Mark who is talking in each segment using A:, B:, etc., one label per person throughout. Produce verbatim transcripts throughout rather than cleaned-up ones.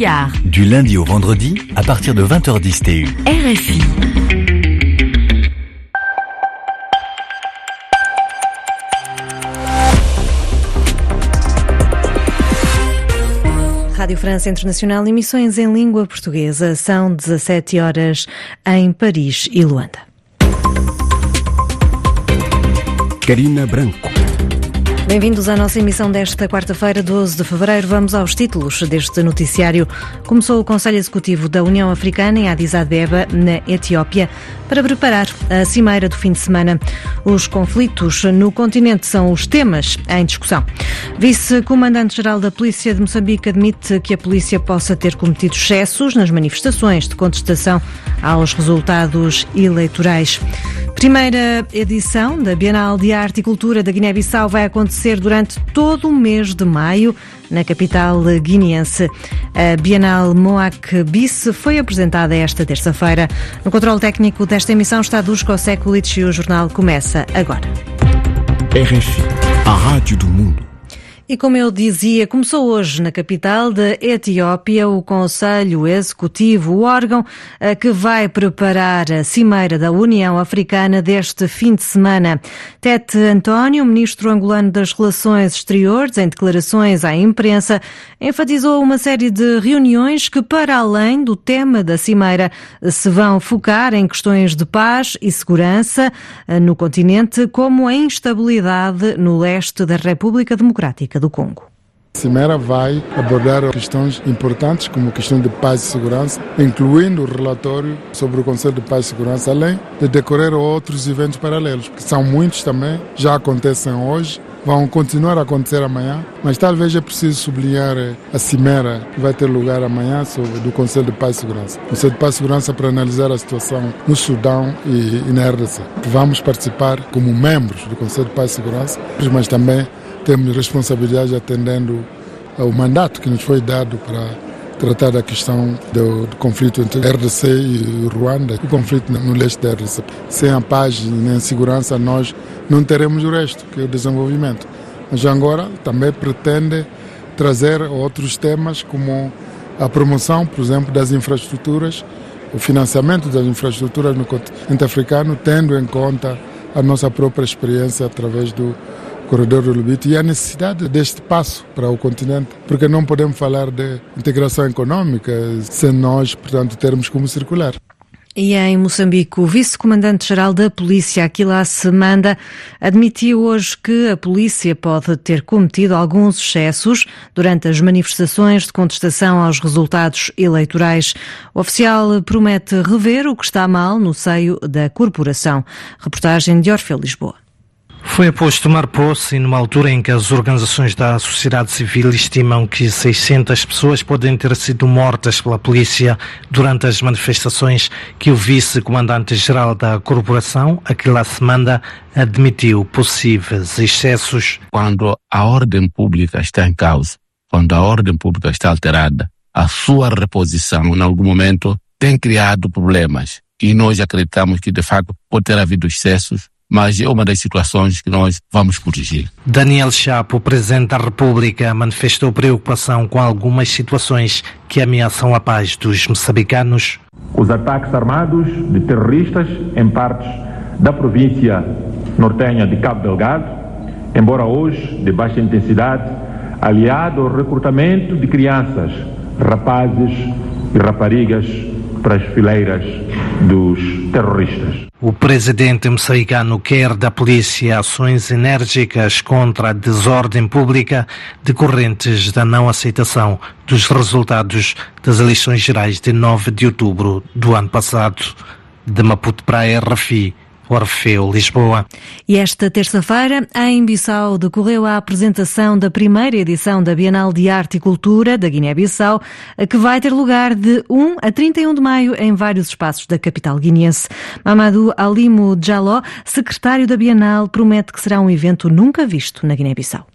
A: Chiar.
B: Du lundi au vendredi, à partir de vingt heures dix T U.
A: R F I. Rádio França Internacional, emissões em língua portuguesa. São dezassete horas em Paris e Luanda.
C: Karina Branco.
A: Bem-vindos à nossa emissão desta quarta-feira, doze de fevereiro. Vamos aos títulos deste noticiário. Começou o Conselho Executivo da União Africana em Addis Abeba, na Etiópia, para preparar a cimeira do fim de semana. Os conflitos no continente são os temas em discussão. Vice-Comandante-Geral da Polícia de Moçambique admite que a polícia possa ter cometido excessos nas manifestações de contestação aos resultados eleitorais. Primeira edição da Bienal de Arte e Cultura da Guiné-Bissau vai acontecer durante todo o mês de maio, na capital guineense. A Bienal Moac Bis foi apresentada esta terça-feira. No controle técnico desta emissão está Dusko Sekulic e o jornal começa agora.
C: R F I, a rádio do mundo.
A: E como eu dizia, começou hoje na capital da Etiópia o Conselho Executivo, o órgão que vai preparar a cimeira da União Africana deste fim de semana. Tete António, ministro angolano das Relações Exteriores, em declarações à imprensa, enfatizou uma série de reuniões que, para além do tema da cimeira, se vão focar em questões de paz e segurança no continente, como a instabilidade no leste da República Democrática do Congo.
D: A cimeira vai abordar questões importantes como a questão de paz e segurança, incluindo o relatório sobre o Conselho de Paz e Segurança, além de decorrer outros eventos paralelos, que são muitos também, já acontecem hoje, vão continuar a acontecer amanhã, mas talvez é preciso sublinhar a cimeira que vai ter lugar amanhã sobre, do Conselho de Paz e Segurança. O Conselho de Paz e Segurança para analisar a situação no Sudão e, e na R D C. Vamos participar como membros do Conselho de Paz e Segurança, mas também temos responsabilidade atendendo ao mandato que nos foi dado para tratar da questão do, do conflito entre R D C e Ruanda, o conflito no leste da R D C. Sem a paz e nem a segurança, nós não teremos o resto, que é o desenvolvimento. Mas Angola também pretende trazer outros temas, como a promoção, por exemplo, das infraestruturas, o financiamento das infraestruturas no continente africano, tendo em conta a nossa própria experiência através do Corredor do Lubito e a necessidade deste passo para o continente, porque não podemos falar de integração econômica sem nós, portanto, termos como circular.
A: E em Moçambique, o vice-comandante-geral da polícia, Aquilas Manda, admitiu hoje que a polícia pode ter cometido alguns excessos durante as manifestações de contestação aos resultados eleitorais. O oficial promete rever o que está mal no seio da corporação. Reportagem de Orfeu Lisboa.
E: Foi após tomar posse, numa altura em que as organizações da sociedade civil estimam que seiscentas pessoas podem ter sido mortas pela polícia durante as manifestações, que o vice-comandante-geral da corporação, Aquilas Manda, admitiu possíveis excessos.
F: Quando a ordem pública está em causa, quando a ordem pública está alterada, a sua reposição, em algum momento, tem criado problemas. E nós acreditamos que, de facto, pode ter havido excessos, mas é uma das situações que nós vamos corrigir.
E: Daniel Chapo, presidente da República, manifestou preocupação com algumas situações que ameaçam a paz dos moçambicanos.
G: Os ataques armados de terroristas em partes da província nortenha de Cabo Delgado, embora hoje de baixa intensidade, aliado ao recrutamento de crianças, rapazes e raparigas para as fileiras dos terroristas.
E: O presidente moçambicano quer da polícia ações enérgicas contra a desordem pública decorrentes da não aceitação dos resultados das eleições gerais de nove de outubro do ano passado. De Maputo para a R F I, Orfeu Lisboa.
A: E esta terça-feira, em Bissau, decorreu a apresentação da primeira edição da Bienal de Arte e Cultura da Guiné-Bissau, que vai ter lugar de um a trinta e um de maio em vários espaços da capital guineense. Mamadou Alimo Jaló, secretário da Bienal, promete que será um evento nunca visto na Guiné-Bissau.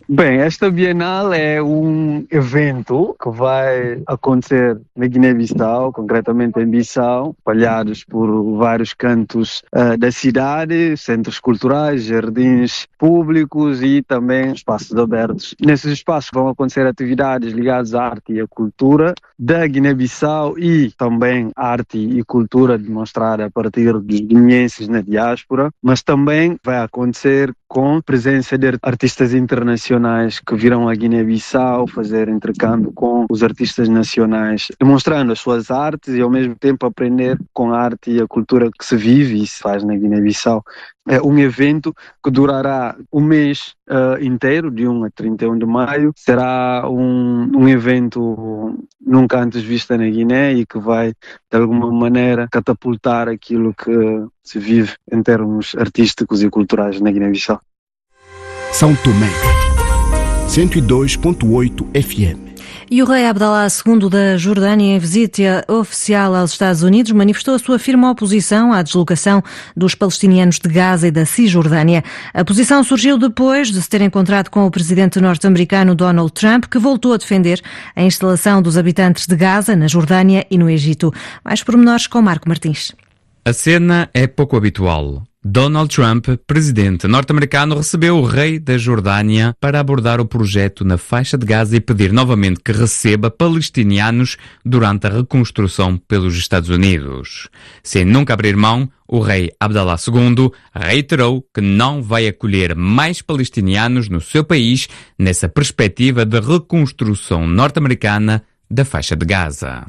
H: Bem, esta Bienal é um evento que vai acontecer na Guiné-Bissau, concretamente em Bissau, espalhados por vários cantos uh, da cidade, centros culturais, jardins públicos e também espaços abertos. Nesses espaços vão acontecer atividades ligadas à arte e à cultura da Guiné-Bissau e também arte e cultura demonstrada a partir dos guineenses na diáspora, mas também vai acontecer com presença de artistas internacionais que virão à Guiné-Bissau fazer intercâmbio com os artistas nacionais, demonstrando as suas artes e ao mesmo tempo aprender com a arte e a cultura que se vive e se faz na Guiné-Bissau. É um evento que durará um mês uh, inteiro, de um a trinta e um de maio. Será um, um evento nunca antes visto na Guiné e que vai, de alguma maneira, catapultar aquilo que se vive em termos artísticos e culturais na Guiné-Bissau.
C: São Tomé, cento e dois ponto oito F M.
A: E o rei Abdallah segundo da Jordânia, em visita oficial aos Estados Unidos, manifestou a sua firme oposição à deslocação dos palestinianos de Gaza e da Cisjordânia. A posição surgiu depois de se ter encontrado com o presidente norte-americano Donald Trump, que voltou a defender a instalação dos habitantes de Gaza, na Jordânia e no Egito. Mais pormenores com Marco Martins.
I: A cena é pouco habitual. Donald Trump, presidente norte-americano, recebeu o rei da Jordânia para abordar o projeto na faixa de Gaza e pedir novamente que receba palestinianos durante a reconstrução pelos Estados Unidos. Sem nunca abrir mão, o rei Abdallah segundo reiterou que não vai acolher mais palestinianos no seu país nessa perspectiva de reconstrução norte-americana da faixa de Gaza.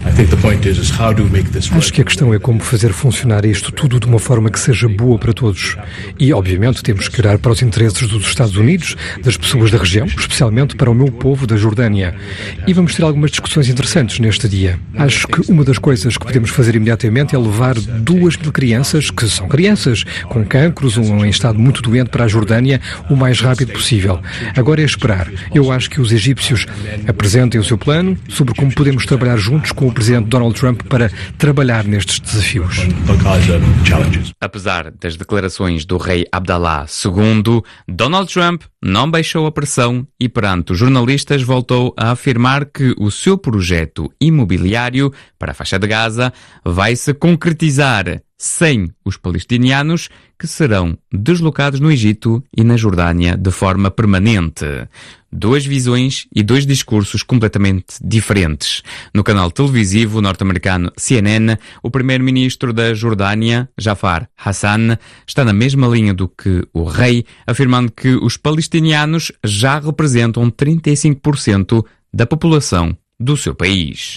J: Acho que a questão é como fazer funcionar isto tudo de uma forma que seja boa para todos. E, obviamente, temos que olhar para os interesses dos Estados Unidos, das pessoas da região, especialmente para o meu povo da Jordânia. E vamos ter algumas discussões interessantes neste dia. Acho que uma das coisas que podemos fazer imediatamente é levar duas mil crianças, que são crianças, com cancros ou em estado muito doente, para a Jordânia o mais rápido possível. Agora é esperar. Eu acho que os egípcios apresentem o seu plano sobre como podemos trabalhar juntos com o presidente Donald Trump para trabalhar nestes desafios.
I: Apesar das declarações do rei Abdallah segundo, Donald Trump não baixou a pressão e perante os jornalistas voltou a afirmar que o seu projeto imobiliário para a faixa de Gaza vai se concretizar sem os palestinianos que serão deslocados no Egito e na Jordânia de forma permanente. Duas visões e dois discursos completamente diferentes. No canal televisivo norte-americano C N N, o primeiro-ministro da Jordânia, Jafar Hassan, está na mesma linha do que o rei, afirmando que os palestinianos já representam trinta e cinco por cento da população do seu país.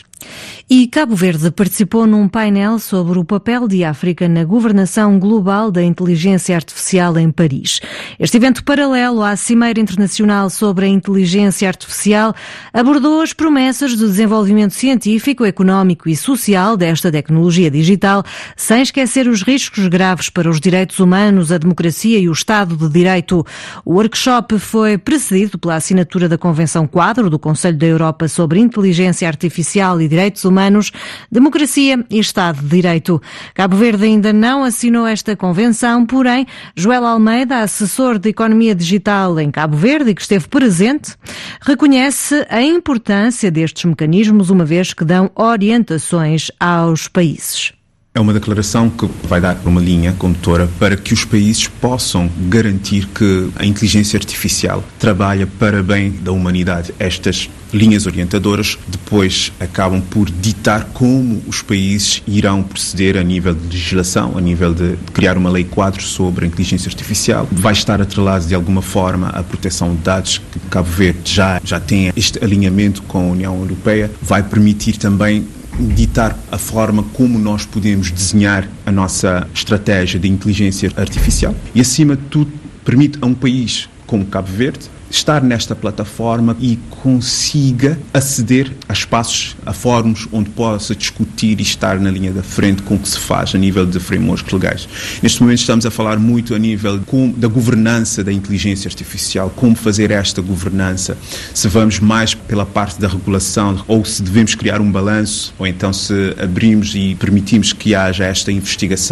A: E Cabo Verde participou num painel sobre o papel de África na governação global da inteligência artificial em Paris. Este evento paralelo à Cimeira Internacional sobre a Inteligência Artificial abordou as promessas de desenvolvimento científico, económico e social desta tecnologia digital, sem esquecer os riscos graves para os direitos humanos, a democracia e o Estado de Direito. O workshop foi precedido pela assinatura da Convenção Quadro do Conselho da Europa sobre Inteligência Artificial e Direitos Humanos, Democracia e Estado de Direito. Cabo Verde ainda não assinou esta convenção, porém, Joel Almeida, assessor de Economia Digital em Cabo Verde e que esteve presente, reconhece a importância destes mecanismos, uma vez que dão orientações aos países.
K: É uma declaração que vai dar uma linha condutora para que os países possam garantir que a inteligência artificial trabalha para bem da humanidade. Estas linhas orientadoras depois acabam por ditar como os países irão proceder a nível de legislação, a nível de criar uma lei quadro sobre a inteligência artificial. Vai estar atrelado de alguma forma à proteção de dados, que Cabo Verde já, já tem este alinhamento com a União Europeia, vai permitir também ditar a forma como nós podemos desenhar a nossa estratégia de inteligência artificial e, acima de tudo, permite a um país como Cabo Verde estar nesta plataforma e consiga aceder a espaços, a fóruns onde possa discutir e estar na linha da frente com o que se faz a nível de frameworks legais. Neste momento estamos a falar muito a nível da governança da inteligência artificial, como fazer esta governança, se vamos mais pela parte da regulação ou se devemos criar um balanço ou então se abrimos e permitimos que haja esta investigação.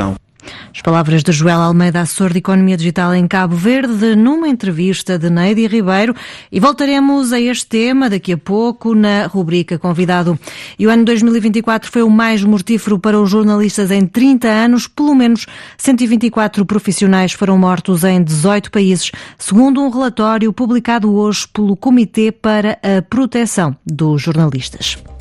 A: As palavras de Joel Almeida, assessor de Economia Digital em Cabo Verde, numa entrevista de Neide Ribeiro. E voltaremos a este tema daqui a pouco na rubrica Convidado. E o ano dois mil e vinte e quatro foi o mais mortífero para os jornalistas em trinta anos. Pelo menos cento e vinte e quatro profissionais foram mortos em dezoito países, segundo um relatório publicado hoje pelo Comitê para a Proteção dos Jornalistas.